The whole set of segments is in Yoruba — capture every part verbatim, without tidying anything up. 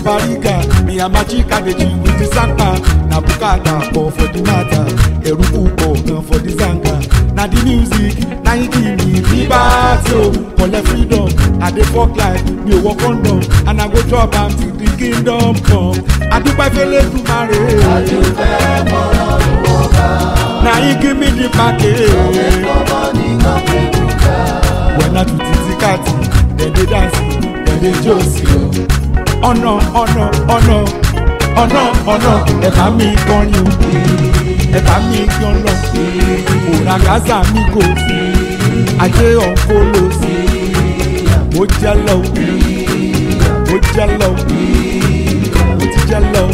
Bariga, me and my chica dey chill with the sapa. Na bukata for for the matter, eruku go for the zanga. Na the music, na it give me liberty, collect freedom. I dey fuck life, me walk on down, and I go drop am till the kingdom come. I do by fele to marry. I do fair for love. Now he give me the package. When I do titi kati, then they dance, then they josi. Oh no, oh no, oh no, oh no, oh no. Ẹ bá mi kọrin o, ẹ bá mi gan lọ. Òrà Gaza mi kò sí, ajé ọ̀nkóló sí. Mo jẹ́ lọ, mo jẹ́ lọ, mo ti jẹ́ lọ.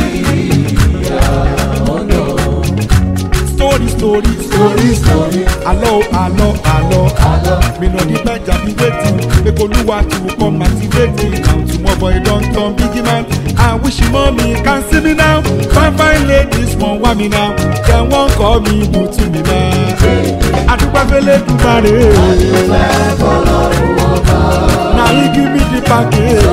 Story, story, story, story. Allo, allo, allo, allo. Me no the bed, I be waiting. Make Oluwa to come motivate me. Now tomorrow boy don't turn big man. I wish you mommy can see me now. Fine, fine ladies won't want me now. Then won't call me, move to me man. I do my fele to marry. Now he give me the package.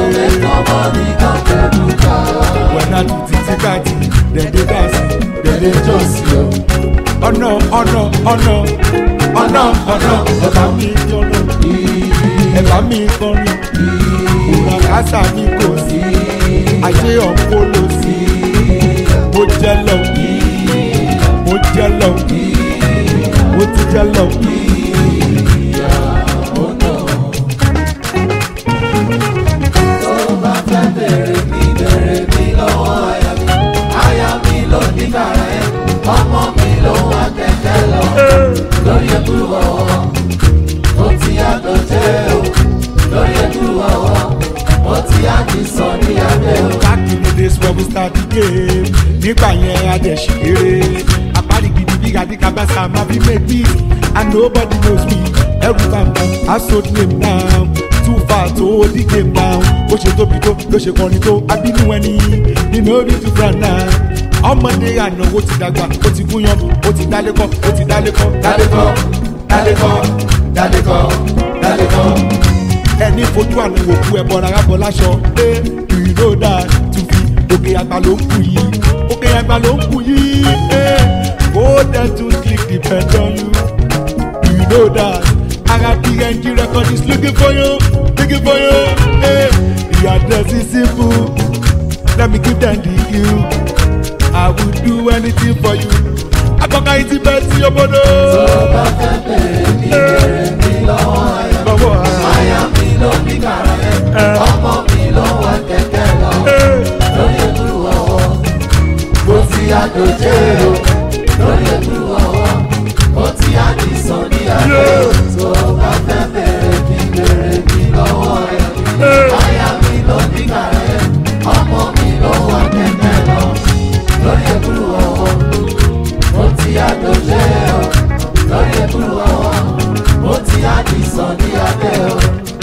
When I do titikati, then they dance, then they just yo. Oh no, oh no, oh no, oh no, oh no. Ẹ bá mi jọ̀nà, ẹ bá mi kọrin. Òrà Gaza mi kò sí, ajé ọ̀nkóló sí. Mo jẹ́ lọ, mo jẹ́ lọ, mo ti jẹ́ lọ. Tó bá fẹ́ bèrè mi, bèrè mi lọ́wọ́ àyà mi. Àyà mi ló ní bàrà ẹ̀, ọmọ mi ló wá kẹ̀kẹ́ lọ. Lórí ẹ̀kúrú ọwọ́, ó ti yàtọ̀ jẹ́ o. Lórí ẹ̀kúrú ọwọ́, ó ti yàtọ̀ sọ ní abẹ́ o. Back in the days when we start the game, nígbà yẹn a dẹ̀ ṣe eré. Àpárí gidi bí Gàdíkà Bàṣà máa fi make beat, and nobody knows me. Every time I sold name now, too far to hold the game down. Ó ṣe tóbi tó, ló ṣe kọrin tó, abínú ẹni, nínú orí tó fran náà. Ọmọdé àná ó ti dàgbà, ó ti gúnyán, ó ti dálékọ́, ó ti dálékọ́, dálékọ́, dálékọ́, dálékọ́, dálékọ́. Ẹni fojú àná wò kú ẹ bọ́ra rábọ̀ láṣọ. Ẹ you know that to fi òkè àgbà ló ń kú yìí, òkè àgbà ló ń kú yìí. Go there to click depend on you. You know that R I P N G record is looking for you, looking for you. The address is simple, let me give them the cue. I would do anything for you. Akọ̀ka yìí ti bẹ́ẹ̀ sí ọmọdé. Tó bá fẹ́ bèrè mi, bèrè mi lọ́wọ́ àyà mi. Àyà mi ló ní bàrà ẹ̀, ọmọ mi ló wá kẹ̀kẹ́ lọ. Lórí ẹ̀kúrú ọwọ́, ó ti yàtọ̀ jẹ́ o. Lórí ẹ̀kúrú ọwọ́, ó ti yàtọ̀ sọ ní abẹ́ o. Tó bá fẹ́ bèrè mi, bèrè mi lọ́wọ́ àyà mi. Àyà mi ló ní bàrà ẹ̀, ọmọ mi ló wá kẹ̀kẹ́ lọ. Lórí ẹ̀kúrú ọwọ́, ó ti yàtọ̀ jẹ́ o. Lórí ẹ̀kúrú ọwọ́, ó ti yàtọ̀ sọ ní abẹ́ o.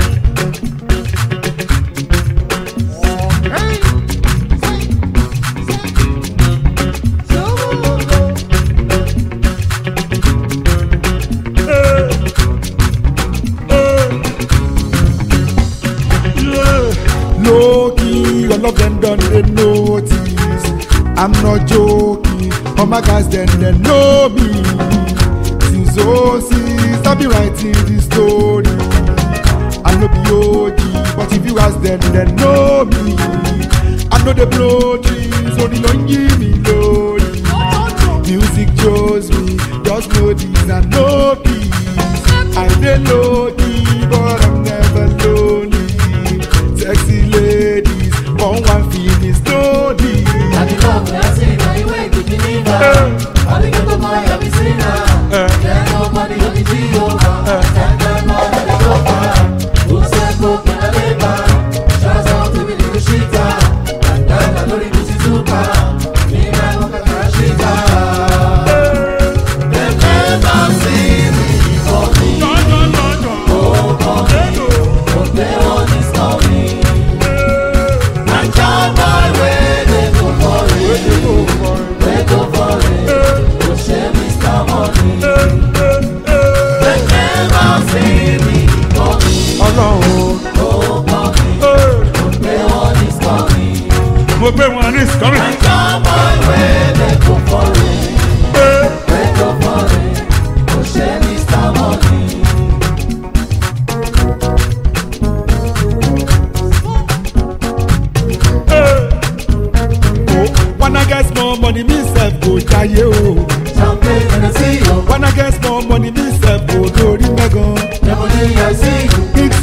Low-key, all of them done they notice. I'm not joking, all my guys then they know me. Since oh six, I've been writing this story. I know be O G, but if you ask them, they know me. I know they blow trees, only don't give me glory. Music shows me, just know this and no peace. I dey low-key, but I'm never lonely. Sexy ladies, one one feel is lonely. I be love when I see now you ain't good enough. I think I'm the boy I be seen now. There's nobody on the Jehovah. Thank God Lord I dey go far. Who said go when I lay back? Shouts out to me the shita. And then I know the pussy super. Me man look at the shita. They never see me for me.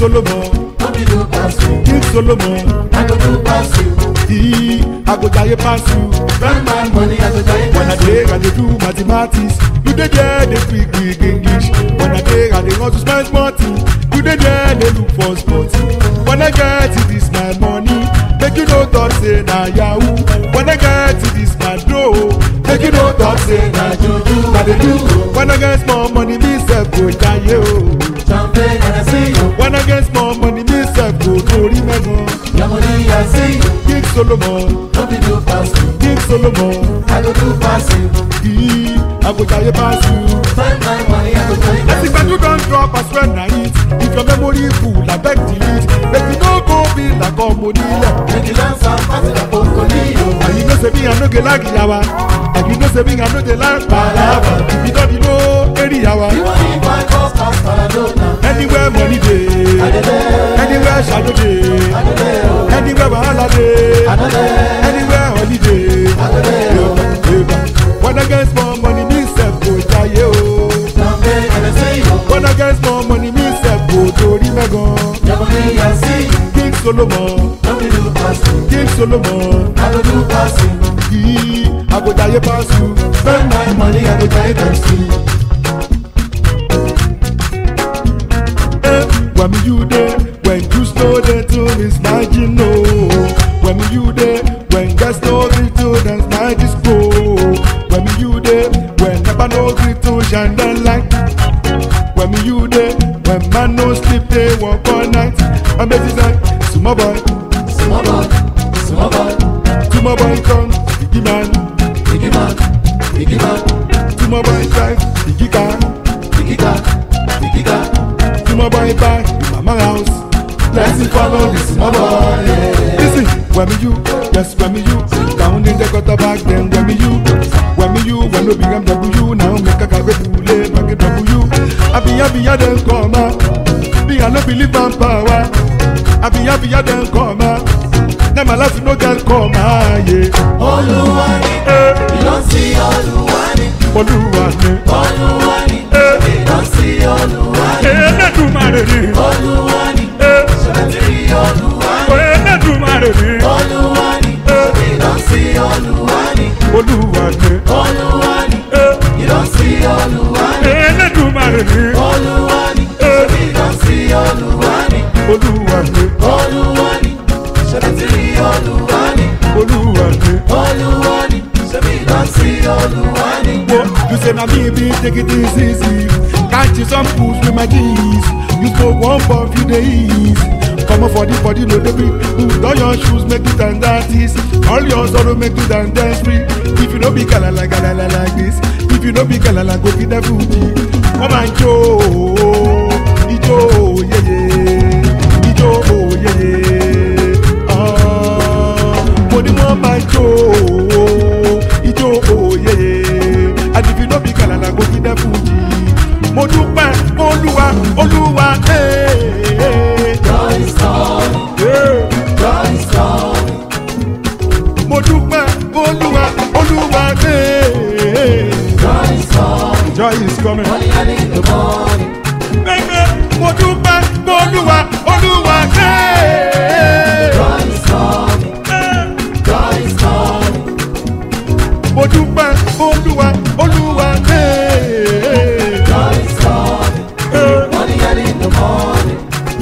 Solomon, no be do pass you. King Solomon, I go do pass you. he, I go die pass you. Spend my money, I go die When I pass you. dey, I dey do mathematics. You dey there, dey speak big English. When I dey, I dey want to spend money. You dey there, dey look for sport. When I get it, this my money. Make you no talk say na yahoo. When I get it, this my dough. Make you no talk say na juju. I dey do. When I get small money, me sef go die yo. Champagne, when I see you. When I get small money, me sef go tori mego. Your money, I see you. King Solomon, No be do pass you. King Solomon, I go do pass you. he, I go die pass you. Spend my money, I go die As pass if you. I do don't drop, I swear na it. If your memory full, I beg delete. Make you no go be like a monile. Make you dance and pass it up for Colio. And you know say me I no get like yawa. And you know say me I no get like palava. If you don't know any yawa. You want to buy cause pass Maradona. Anywhere money day, I dey there. anywhere shadow day, I dey there. oh. anywhere wahala day, I dey there. anywhere holiday. I dey there. When I get small money, me sef go die yo. Champagne, when I see you. When I get small money, me sef go tori mego. Your money, I see you. King Solomon, No be do pass you. King Solomon, I go do pass you. he, I go die pass you. Spend my money, I go die pass you. Eh, when me you there, when you slow there to miss my no. When me you there, when guys no gree to dance my disco. When me you there, when never no gree to shine the light. When me you there, when man no sleep they walk all night. I'm busy like, small boy, Small boy, small boy, small boy come, biggie man, biggie man, biggie man, small boy drive, biggie car. biggie car, biggie car. Small boy buy in mama house. Let's follow this small boy. Yeah. Listen, when me you, yes when me you. Down in the gutter back then when me you. When me you, when no big M W. Now make a carry pull back in W. I be happy I don't come out. Be I no believe in power. I be happy I don't come out. Now my life no girl come out. Yeah. Oluwani, you don't see Oluwani. Oluwani. Oluwani, you don't see Oluwani. Elédùmarè ni. Oluwani, Shabbatiri Oluwani. Elédùmarè ni. Oluwani, you don't see Oluwani. Olúwani. Oluwani, you don't see Oluwani. Elédùmarè ni. Oluwani, you don't see Oluwani. Olúwani. Oluwani, Shabbatiri Oluwani. Olúwani. Oluwani, you don't see Oluwani. Whoa, you say na me be take it easy. Catch you some fools with my G's. You smoke one puff, you dey ease. Come on for the body, no dey breathe. Put on your shoes, make you dance that is. All your sorrow make you dance dance free. If you no be galala galala like this, if you no be galala go get the booty. Come on, Joe, Ijo, yeah yeah, Ijo, yeah yeah. Ah, money one man Joe, Ijo, yeah yeah. And if you no be galala go get the booty. Mo dúpẹ́ Olúwa, Olúwa, eh, eh. God is calling, Yeah. God is calling. Mo dúpẹ́ Olúwa, Olúwa, eh, eh. God is calling. Joy is coming. Money I need the morning. Baby, mo dúpẹ́ Olúwa, Olúwa, eh, eh. God is calling, Eh. God is calling. Mo dúpẹ́ Olúwa, Olúwa, eh, eh. God is calling. Eh. Money I need the morning.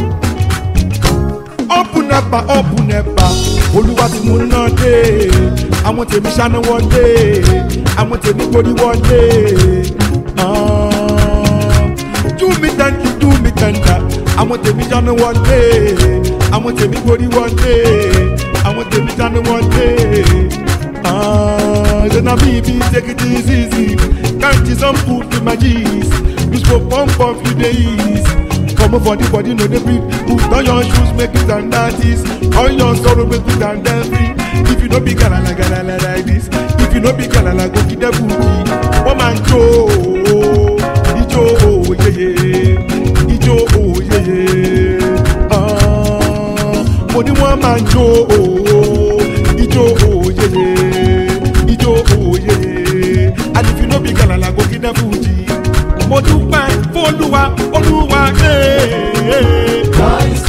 Open up, open up, Olúwa tí mo ná dé. Àwọn tèmi ṣáná wọlé, àwọn tèmi gbórí wọlé. Ah, do me tender, do me tender. Àwọn tèmi ṣáná wọlé, àwọn tèmi gbórí wọlé, àwọn tèmi ṣáná wọlé. Ah, then I be be take it easy. Can't you some food with my G's? You smoke one puff, you dey ease. Come for the body, no dey breathe. Put on your shoes, make it and that is. All your sorrow, make it and then free. If you no be galala galala like this, if you no be galala, go get the booty. One man Joe, Ijo, yeah yeah, Ijo, yeah yeah. Ah, money one man Joe, Ijo, yeah yeah, Ijo, yeah yeah. And if you no be galala, go get the booty. Mo dúpẹ́ f'Olúwa, Olúwa, eh, eh. God is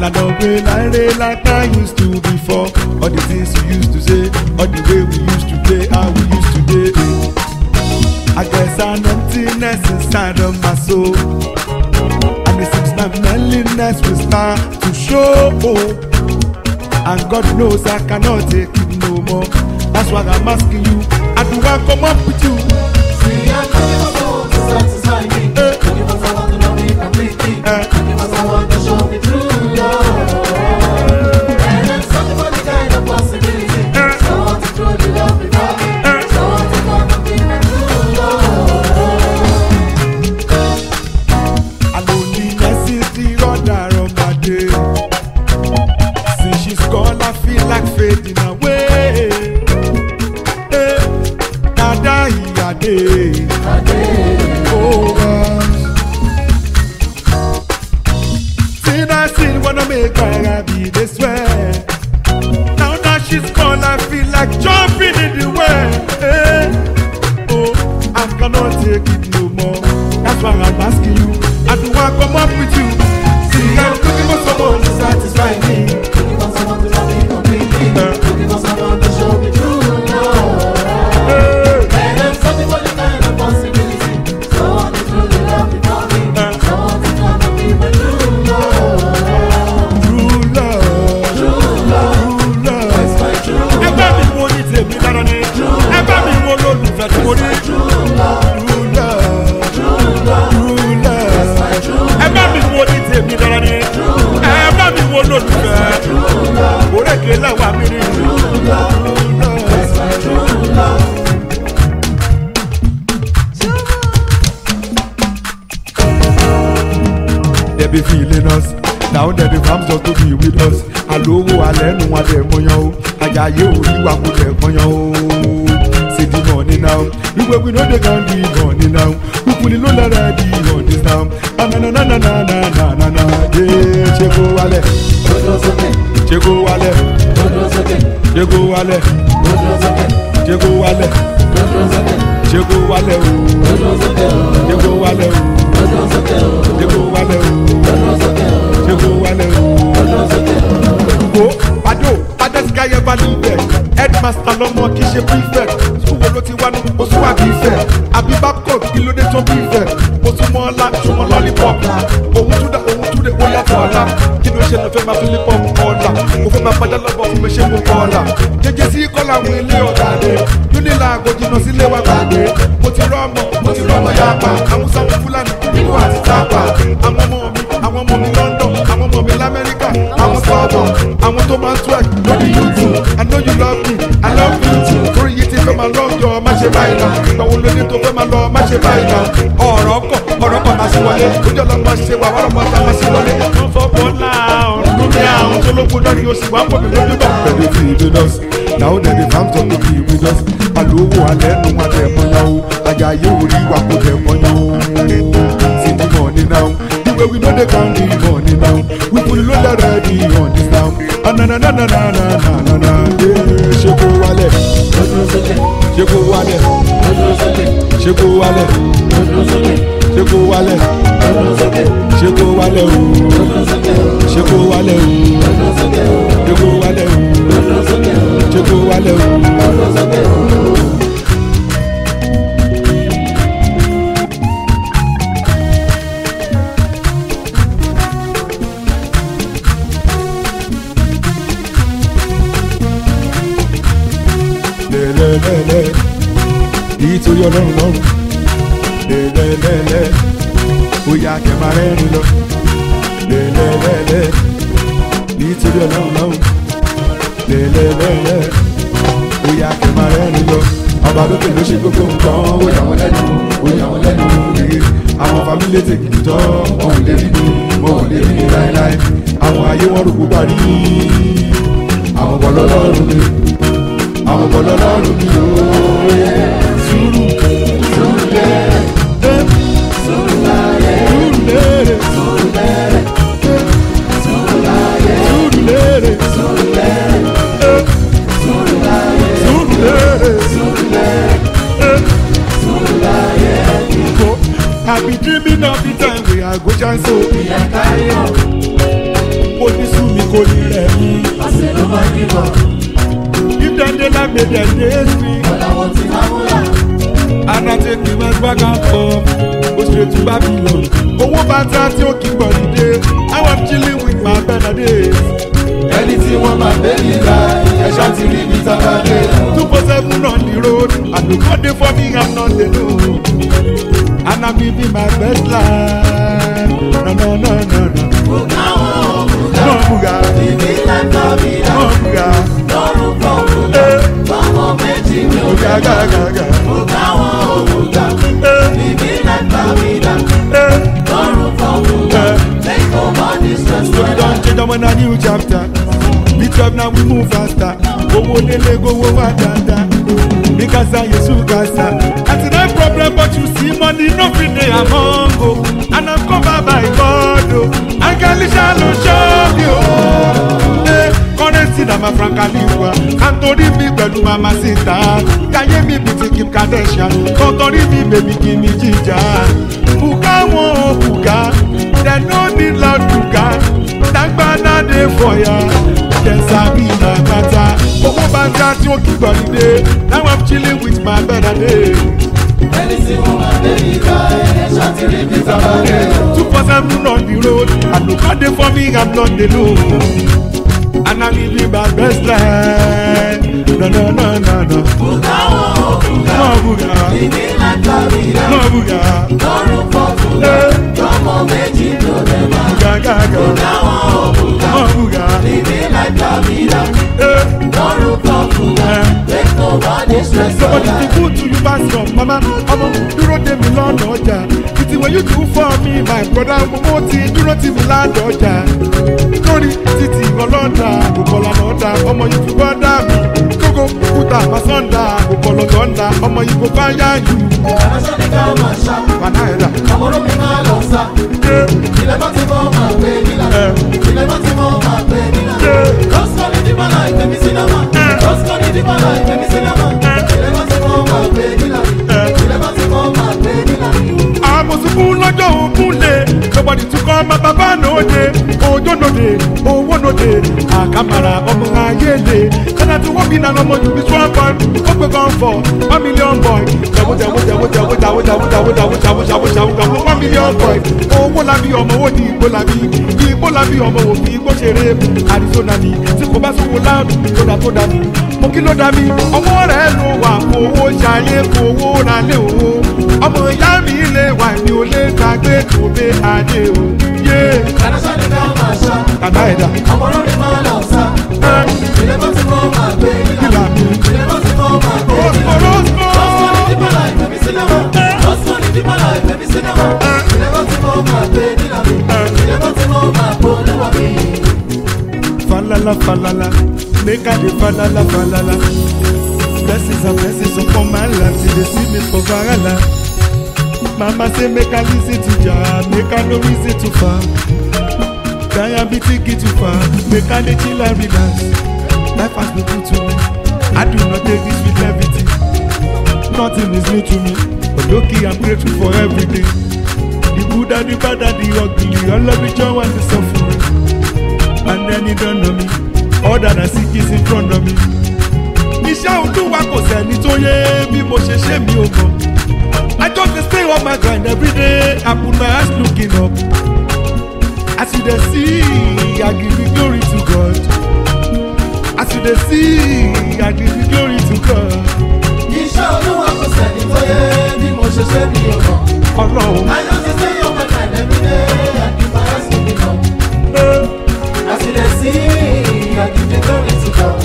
I don't pray like like I used to before. All the things you used to say, all the way we used to play, how we used to play. I guess an emptiness inside of my soul, and the six month loneliness will start to show. And God knows I cannot take it no more. That's why I'm asking you, how do I come up with you? See, I'm looking for someone to satisfy me. Uh, looking for someone to love me completely. Uh, looking for someone to show me true love. And I'm searching for the kind of possibility. Uh, someone to truly love me for me. Uh, someone to come and be my true love. I loneliness is the order of my day. Since she's gone, I feel like fading away. Hey, Nada a day. Oh gosh. Sin I sin wanna make her happy this way. Now that she's gone, I feel like jumping in the way. Hey, oh, I cannot take it no more. That's why I'm asking you, how do I come up with you? See, I'm looking for someone to satisfy me. Looking for someone to love me completely. Uh, looking for someone to show me true love. Hey. And I'm searching for the kind of possibility. Someone to truly love me for me. Uh, someone to come and be my true love. True love, True love. true love. That's my true love. Ẹgbẹ́ mi wo ni tèmi lára ni? Ẹgbẹ́ mi wo lólùfẹ́ tí mo ní? True love. True love, True love. true That's love. my true love. Ẹgbẹ́ mi wo ni tèmi lára ni? Ẹgbẹ́ mi wo lólùfẹ́? Òrékè lẹ́wà mi ni. True love. That's my true love. They be feeling us. Now that the fams just to be with us. Àlówó alẹ́ nu wọn dẹ̀ mọ́yán o. Àjàyè òní wa kò dẹ̀ mọ́yán o. See the money now. Wíwé we no dey count the money now. Kúkúlì ló lẹ́rẹ̀ di money now. Anananananananana. Yé ṣe kó wálẹ̀. Ojo sókè. Ṣé kó wálẹ̀. Ojo sókè. Ṣé kó wálẹ̀. Ojo sókè. Ṣé kó wálẹ̀. Ojo sókè. Ṣé kó wálẹ̀ o. Ojo sókè. Ṣé kó wálẹ̀ o. Ojo sókè. Ṣé kó wálẹ̀ o. Ojo sókè. Ṣé kó wálẹ̀ o. Ojo sókè. Wo Pado baddest guy ever lived. Headmaster lọmọ kì í ṣe prefect. School wo ló ti wá ní oṣù àbífẹ́. Àbíbá kò kí ló dé tó bífẹ̀. Mo tún mọ́ ọ́lá ṣùgbọ́n lollipop. Òun tún dá òun tún dé ó yàtọ̀ ọ̀la. Kí ló ṣe lọ fẹ́ máa fi lé pọ́ọ̀mù ọ̀la? Mo fẹ́ máa padà lọ́bọ̀ fún mi ṣé mo kọ́ ọ̀la. Jẹjẹ sí kọ́lá àwọn ilé ọ̀gá rẹ̀. Yúnílà àgọ́jìnà sílé wa gbàgbé. Mo ti rọ́ ọmọ, mo ti rọ́ ọmọ yàgbà. Àmúṣà wọn Fúlàní, ìlú àti tápà. Àwọn ọmọ mi, àwọn ọmọ mi London, àwọn ọmọ mi l'Amẹ́ríkà. Àwọn sọ̀bọ̀, àwọn tó máa ń twerk lórí YouTube. I know you love me, I love you too. Torí yìí ti fẹ́ máa lọ́jọ́, má ṣe báyìí náà. Ìgbà wo ló ní tó fẹ́ máa lọ, má ṣe báyìí náà. Ọ̀rọ̀ kọ̀, ọ̀rọ̀ kọ̀ máa ṣe wọlé. Ojú ọlọ́ máa ṣe wà, wàrà máa máa ṣe wọlé. Wọ́n fọ́ bọ́lá ọ̀run lórí àwọn tó lóko lórí oṣù wa pọ̀ mí lójú bọ̀. Bẹ̀rẹ̀ fi with us, now that the fans talk to be with us. Àlówó alẹ́ nu wa dẹ̀ mọ́yán o. Àjàyè orí wa kò dẹ̀ mọ́yán o. See the money now. Where we know they can't be money now. We put it load already on this now. Ah na na na na na na na na. Yeah, sheko wale, Ojo sókè. sheko wale, Ojo sókè. sheko wale, Ojo sókè. sheko wale, Ojo sókè. sheko wale o, Ojo sókè. sheko wale o, Ojo sókè. sheko wale o, Ojo sókè. sheko wale o. Ojo sókè. Lẹ́lẹ́lẹ́lẹ́, nítorí ọlọ́run lọ́run. Lẹ́lẹ́lẹ́lẹ́, bóyá kẹ́ máa rẹ́rìn lọ. Lẹ́lẹ́lẹ́lẹ́, nítorí ọlọ́run lọ́run. Lẹ́lẹ́lẹ́lẹ́, bóyá kẹ́ máa rẹ́rìn lọ. Ọba lókè ló ṣe gbogbo nǹkan, ó yà wọ́n lẹ́nu, ó yà wọ́n lẹ́nu rèé. Àwọn fámílì tèkì tọ́, wọn ò lè rí mi, wọn ò lè rí mi láéláé. Àwọn ayé wọn rò kó parí, àwọn bọ̀ lọ́lọ́run mi. Àwọn bọ̀ lọ́lọ́run mi ooo. Sùúrù, Sùúrù lérè. Sùúrù láyé. sùúrù lérè, Sùúrù lérè. Sùúrù láyé. sùúrù lérè, Sùúrù lérè. Sùúrù láyé. sùúrù lérè. Sùúrù lérè. Sùúrù láyé. I be dreaming of the time we are go shine so. Ìyá kárí ọ̀. Mo ní sùúrù. kò ní ẹ̀yìn. àṣẹ ló máa ń bọ̀. If dem dey like me dem dey free. ọ̀la wọn ti máa múra. And I take me back back and forth, go straight to Babylon. Owó bàtà tí ó kí gbọ̀dí dé, I am chilling with my Benedict. ẹni tí wọ́n máa gbé nígbà ẹ̀ṣá ti rí mi tábà dé. Two four seven on the road, and no God dey for me, I'm not alone. And I'm living my best life. No, no, no, no, no. Bùkà wọn bùkà. No, Buga. Ìbí lẹ́tọ̀ mi dá. No, Buga. Lọ́rùn fún bùkà. Bọ́mọ méjì mi ò Buga, ga, ga, ga. Bùkà wọn bùkà. Ìbí lẹ́tọ̀ mi dá. Eh, Lọ́rùn fún bùkà. Make nobody stress so we my don life. change am on a new chapter. We twelve now we move faster. Owó délé gbowó wá dáadáa. Mi kasa Yesu kasa. Àti no problem but you see money no fit dey among o. And I'm covered by God o. Angalisha ló ṣọ́ mi o. Ẹ kọ́rẹ́nsì náà máa frankly wá. Àǹtorí mi pẹ̀lú màmá síta. Káyé mi bí ti Kim Kardashian. Kọ́tọ́rí mi bèbí kí mi jíjà. Bùkà wọn ò bùkà. Dem no need loud bùkà. Dàgbàna dey for ya. Dem sabi na bàtà. Owó bàtà tí ó kí gbọ̀dí dé. Now I'm chilling with my Benedict. ẹni tí wọ́n máa gbé nígbà ẹ̀ṣá ti rí mi tábà dé. Two for seven on the road, and no God dey for me, I'm not alone. And I'm living my best life. No, no, no, no, no. Bùkà wọn bùkà. No, Buga. Ìbí lẹ́tọ̀ mi dá. No, Buga. Lọ́rùn fún bùkà. Bọ́mọ méjì mi ò lè máa. Buga, ga, ga. Bùkà wọn bùkà. No, Buga. Ìbí lẹ́tọ̀ mi dá. Eh, Lọ́rùn fún bùkà. Make nobody stress my somebody be life. good to you pass your mama. Ọmọ dúró dé mi lọ́nà ọjà. Títí when you do for me, my brother, mo ti dúró tì mí ládọ̀ ọjà. Lórí títí ọlọ́dà, kò kọ́lá lọ́dà, ọmọ yìí fi bọ́dà mi. Kókó kúta àmásọ́ndà, kò kọ́lọ̀ tọ́ndà, ọmọ yìí kò bá yá jù. Àmọ́ṣọ́ ni ká máa ṣá. Bàná ẹ̀dá. Ọmọ olómi máa lọ sá. Ilẹ̀ bá ti mọ́ máa gbé nílà. Ilẹ̀ bá ti mọ́ máa gbé nílà. Lọ́sọ̀ ni dípọ̀ láì tẹ̀mí sínámà. Lọ́sọ̀ ni dípọ̀ láì tẹ̀mí sínámà. Ilẹ̀ bá ti mọ́ máa gbé nílà. Ilẹ̀ bá ti mọ́ máa gbé nílà. Àmọ̀sùnkún lọ́jọ́ òkun lè. Nobody to come my baba no dey. Ojo no dey, owó no dey. Àkàmàrà ọmọ ayé lè. Kọ́nà tí wọ́n bí náà lọ́mọ ju bí strong boy. Ó pé gan for one million boy. Jàwó jàwó jàwó jàwó jàwó jàwó jàwó jàwó jàwó jàwó jàwó jàwó one million boy. Owó labi ọmọ wo ni igbó labi. Igbó labi ọmọ wo fi igbó ṣeré. Arizona ni tí kò bá sówó láàdù tó dà tó dà mí. Mo kí ló dà mí? Ọwọ́ rẹ̀ ló wà fowó ṣayé fowó ra lé owó. Ọmọ ìyá mi lè wà ní olè gbàgbé tó bẹ́ adé o. Àmọ́ṣọ́ ni ká máa ṣá. Kàdá ẹ̀dá. Ọmọ olómi máa lọ sá. Ilẹ̀ bá ti mọ́ máa gbé nílà. Ilẹ̀ bá ti mọ́ máa gbé nílà. Lọ́sọ̀ ni dípọ̀ láì tẹ̀mí sínámà. Lọ́sọ̀ ni dípọ̀ láì tẹ̀mí sínámà. Ilẹ̀ bá ti mọ́ máa gbé nílà. Ilẹ̀ bá ti mọ́ máa gbó níwà mí. Falala, falala, make I dey falala, falala. Blessings and blessings upon my life, till they see me for Varala. Mama say make I listen to Jah, make I no reason too far. Diabetes get too far, make I dey chill and relax. Life has been good to me, I do not take this with levity. Nothing is new to me, but okay, I'm grateful for everything. The good and the bad and the ugly, all of the joy and the suffering. And then you don't know me, all that I see is in front of me. Iṣẹ́ Olúwa kò sẹ́ni tó yé bí mo ṣe ṣe mi ò mọ̀. I just dey stay on my grind every day, I put my eyes looking up. As you dey see, I give you glory to God. As you dey see, I give you glory to God. Iṣẹ́ Olúwa kò sẹ́ni tó yé bí mo ṣe ṣe mi ò mọ̀. Ọlọ́run. I just dey stay on my grind every day, I keep my eyes looking up. As you dey see, I give you glory to God.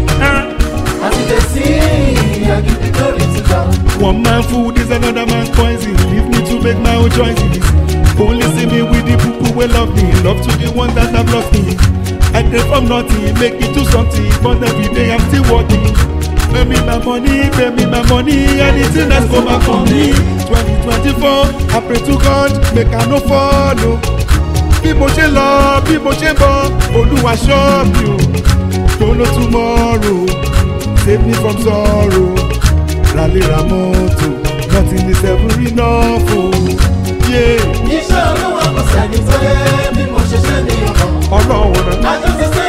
As you dey see, I give you glory to God. One man food is another man's poison. Leave me to make my own choices. Only see me with the people who love me. Love to the ones that have lost me. I take from nothing, make it to something. But every day I'm still working. Pay me my money, pay me my money. Anything that's come back for me. twenty twenty-four, I pray to God, make I no follow. Bí mo ṣe lọ, bí mo ṣe bọ̀, Olúwa ṣọ́ mi o. Don't know tomorrow, save me from sorrow. Rally Ramoto, nothing is ever enough o. Yeah. Iṣẹ́ Olúwa kò sẹ́ni tó yé bí mo ṣe ṣe mi ò mọ̀. Ọlọ́run náà. I just dey stay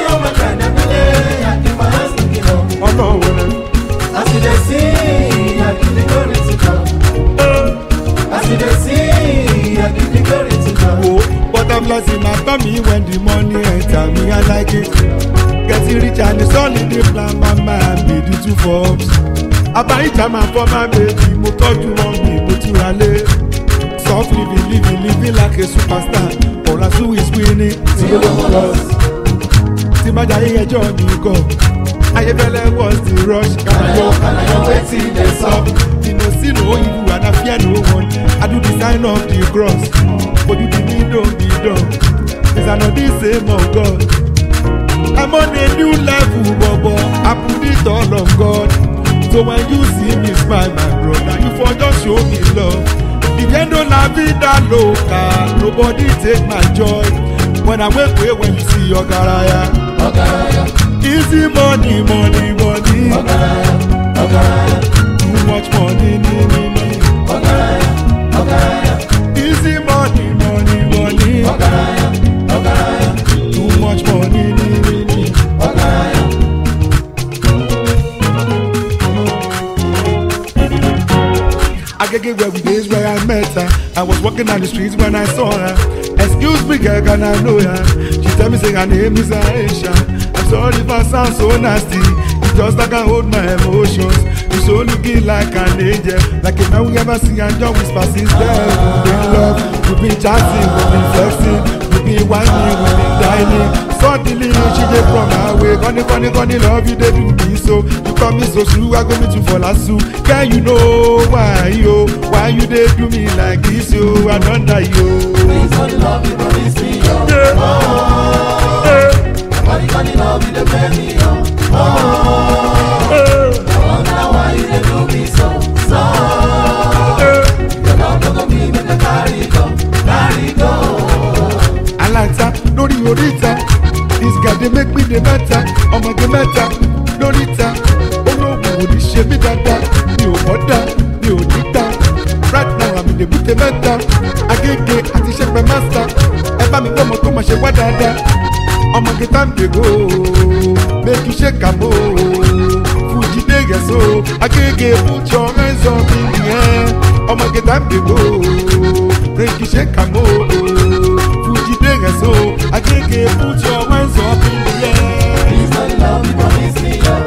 when the money enter me, I like it. Getting rich and it's all in the plan, mama, I made it two forms. I buy time and for my baby, mo tọ́jú wọn mi, mo túra lé. Soft living, living, living like a superstar. All I do is winning, till you lost. Tí má jayé ẹjọ́ mi gọ̀, ayébẹ́lẹ́ was the rush. Kanayo, kanayo, wetin dey sup? You know, see no evil and I fear no one. I do the sign of the cross, but you do me don't be done. It's another same of God. I'm on a new level, Bobo. I put it all on God. So when you see me smile, my brother, you for just show me love. Viviendo la vida loca, nobody take my joy. When I wake up, when you see your garaya, Ogaraya, easy money, money, money. Ogaraya, Ogaraya, Too much money, money, money. Ogaraya, Ogaraya, Easy money, money, money. Ogaraya, Ogaraya, Too much money, money. Ogaraya. Agege where we days where I met her. I was walking down the streets when I saw her. Excuse me, girl, can I know her? She tell me say her name is Aisha. I'm sorry if I sound so nasty. It's just like I hold my emotions. You so looking like an angel, like a man we ever see and just whisper since there. We've been love, we've been chatting, we've been flexing, we've been whining, we've been dining. Suddenly she get from her way. Gonna, gonna, gonna love you, they do me so. You call me so true, I go me to fall asleep. Can you know why, yo? Why you they do me like this, yo? I don't die, yo. Please only love you, promise me, yo. Yeah. Oh, Yeah. only, only love you, they pay me, yo. Oh, Yeah. I wonder why you they do me so, so. Yeah. Your love don't go me, make a carry go, carry go. Alata, lórí oríta, this guy dey make me dey better, ọmọge mẹ́ta lóríta, olóògùn ò ní ṣe mí dáadáa, mi ò bọ́dà, mi ò ní gbà. Right now àmì dèbúté mẹ́ta, Agége àti Ṣẹ́pẹ́ master, ẹ bá mi gbọ́mọ tó máa ṣe wá dáadáa. Ọmọge time dey go, make you shake am o, Fuji dey get so, Agége put your hands up in the air. Ọmọge time dey go, make you shake am o. So I can't get put your hands up in the air. Please only love you, promise me, yo.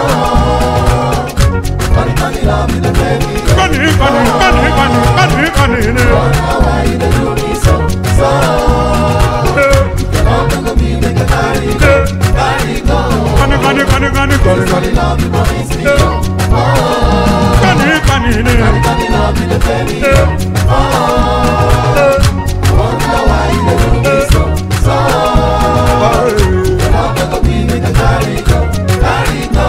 Oh, only, only love you, they pay me, yo. Funny, funny, funny, funny, funny, funny. Wonder why you they do me so, so. Your love don't go me, make a carry go, carry go. Funny, funny, funny, funny, funny, Please only funny. love you, promise me, yo. Oh, Funny, funny, only, only love you, they pay me, yo. Oh, wonder why you they do me so, so. Your love don't go me, make a carry go, carry go.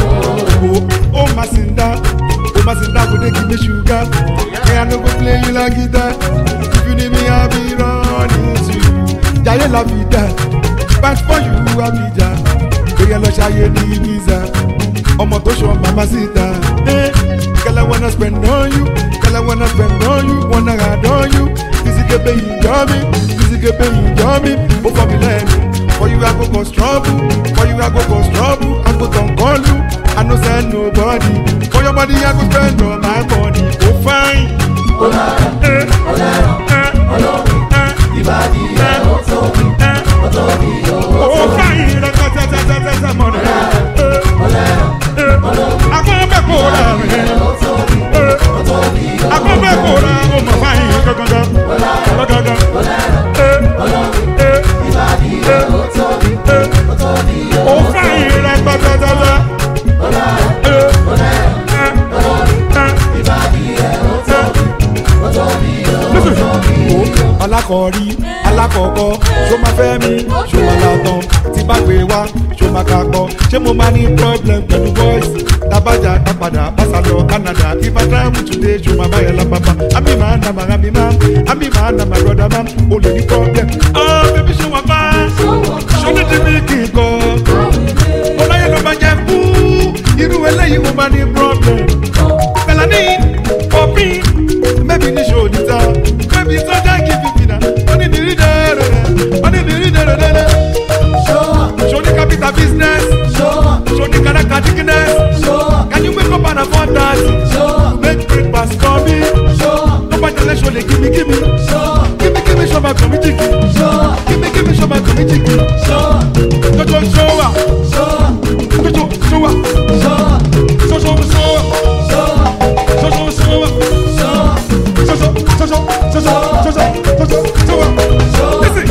Oh, oh, Masinda, oh, Masinda, go they give me sugar. Hey, I no go play you like guitar. If you need me, I'll be running to you. Jaye la vida, but for you, Abija. Oya lo ṣayé ní Ibiza, ọmọ tó ṣọ mama sita. Hey, girl, I wanna spend on you, girl, I wanna spend on you, wanna ride on you. Physical you enjoy me, physical you enjoy me. Oh, for me land, for you I go cause trouble, for you I go cause trouble. I go don't call you, I no send nobody. For your body I go spend all my money. Oh fine, Olara, eh, Olara, eh, Olomi, eh, Ibadi, eh, Otobi, eh. Otobi, Oh Otobi. fine, ta ta ta ta ta ta money. Eh, Olara, eh, Olomi, I go back over me. Otobi, Eh, Otobi, I go back over. Oh my fine, go go go, go go go. Olara, Eh, Olomi, eh, Ibadi, eh, Otobi, eh. Otobi, Oh fine, ta ta ta ta. Olara, Eh, Olara, eh, Olomi, eh. Ibadi, Otobi, Otobi, Otobi. Alákọ̀ọ́rí alákọ̀ọ́kọ́ ṣó máa fẹ́ mi ṣó máa látàn tí bá gbé wá ṣó máa kakọ́ ṣé mo máa ní problem pẹ̀lú voice tabajà kápadà pásá lọ Canada if I travel today ṣó máa báyẹ̀ lápapà àmì máa nà máa rámi máa àmì máa nà máa rọ̀dà máa o lè ní problem. ọ̀ bíbí ṣó wà bá ṣó ní ti bí kì í kọ́ ọláyé ló bá jẹ́ kú irú eléyìí mo máa ní problem. Melanin pọ̀pì mẹ́bí ní ṣó ní ta mẹ́bí sọ́jà kì í fi fìdá wọ́n ní ìrírí dẹ́rẹ́dẹ́ wọ́n ní ìrírí dẹ́rẹ́dẹ́. Show the capital business, show the character thickness. Can you wake up and afford that? Make breakfast for me. Nobody tell you show the gimme gimme. Gimme gimme show my committee. Gimme gimme show my committee. jiggy. Show up. Jojo show up. Show up. Jojo show up. Show up. Jojo show up. Show up. Jojo show up. Show up. Jojo Jojo Jojo Jojo Jojo show up. Listen.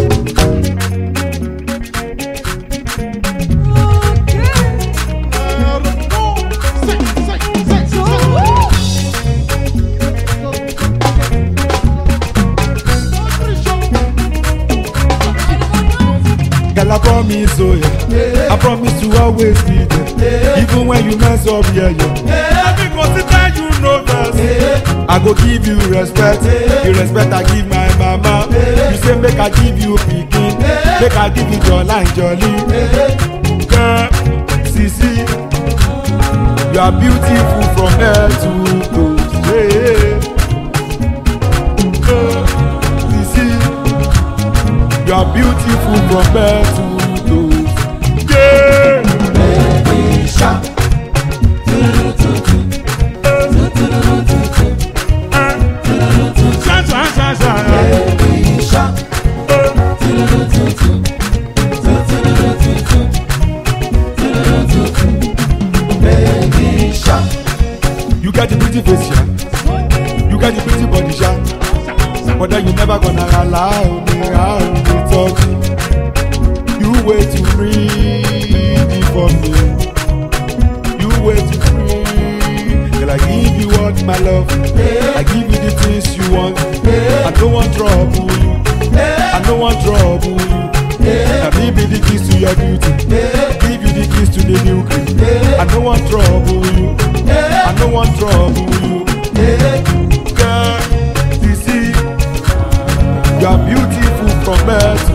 Girl, I promise, oh yeah. I promise to always be there. Even when you mess up, yeah, yeah. Let me consider you know best. I go give you respect. The respect I give my mama. You say make I give you pikin. Make I give you jolly and jolly. Girl, Sisi, you are beautiful from head to toe. Yeah. Girl, Sisi, you are beautiful from head to toe. Yeah. Baby shark. You got the pretty face, yeah. You got the pretty body, yeah. But then you never gonna allow me how to touch you. You way too greedy for me. You way too greedy. Girl, I give you all my love. I give you the things you want. I don't want trouble you. I don't want trouble you. I give you the keys to your beauty. I give you the keys to the new cream. I don't want trouble you. I don't want trouble you. Girl, you see, you are beautiful from birth.